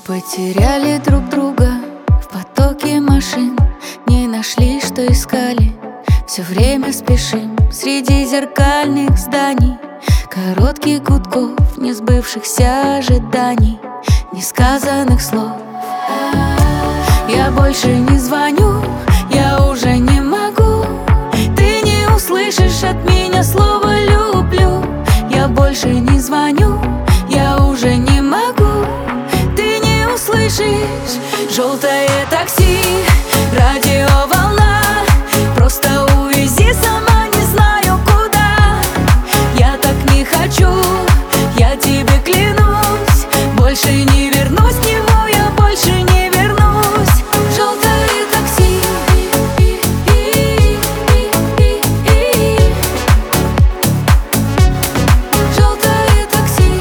Потеряли друг друга в потоке машин, не нашли, что искали. Все время спешим среди зеркальных зданий, коротких гудков, несбывшихся ожиданий, несказанных слов. Я больше не звоню, я уже не могу. Ты не услышишь от меня слово «люблю». Я больше не звоню, я уже не могу. Ты не услышишь. Желтое такси, радиоволна, просто увези сама, не знаю куда. Я так не хочу, я тебе клянусь, больше не вернусь к нему, я больше не вернусь. Желтое такси, желтое такси.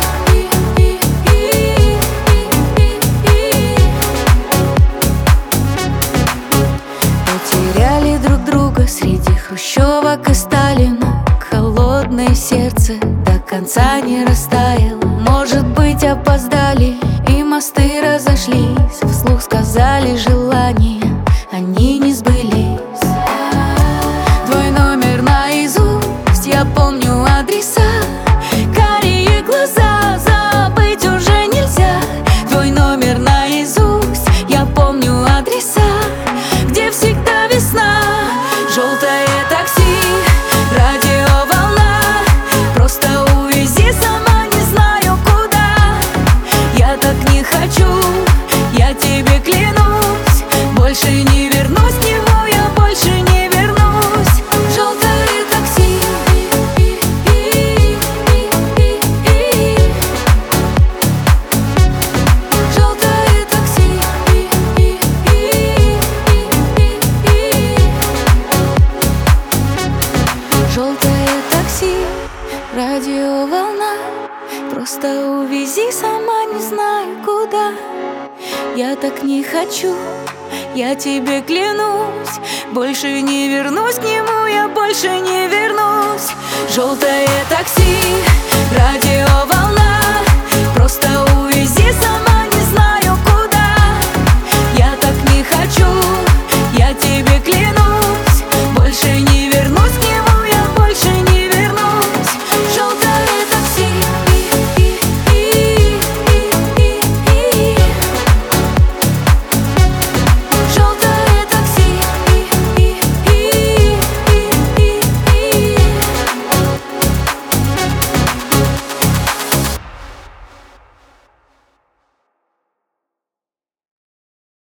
Потеряли друг друга среди хрущевок и Сталина. Холодное сердце до конца не растаяло. Может быть, опоздали и мосты разошлись. Вслух сказали желания, они не сбылись. Твой номер наизусть, я помню адреса. Карие глаза, забыть уже нельзя. Твой номер наизусть, я помню адреса, где всегда весна. Желтое такси, радиоволна, просто увези сама, не знаю куда. Я так не хочу, я тебе клянусь, больше не вернусь к нему, я больше не вернусь. Желтое такси, желтое такси. Желтое такси, радиоволна, просто увези сама, не знаю куда. Я так не хочу, я тебе клянусь, больше не вернусь к нему, я больше не вернусь. Желтое такси.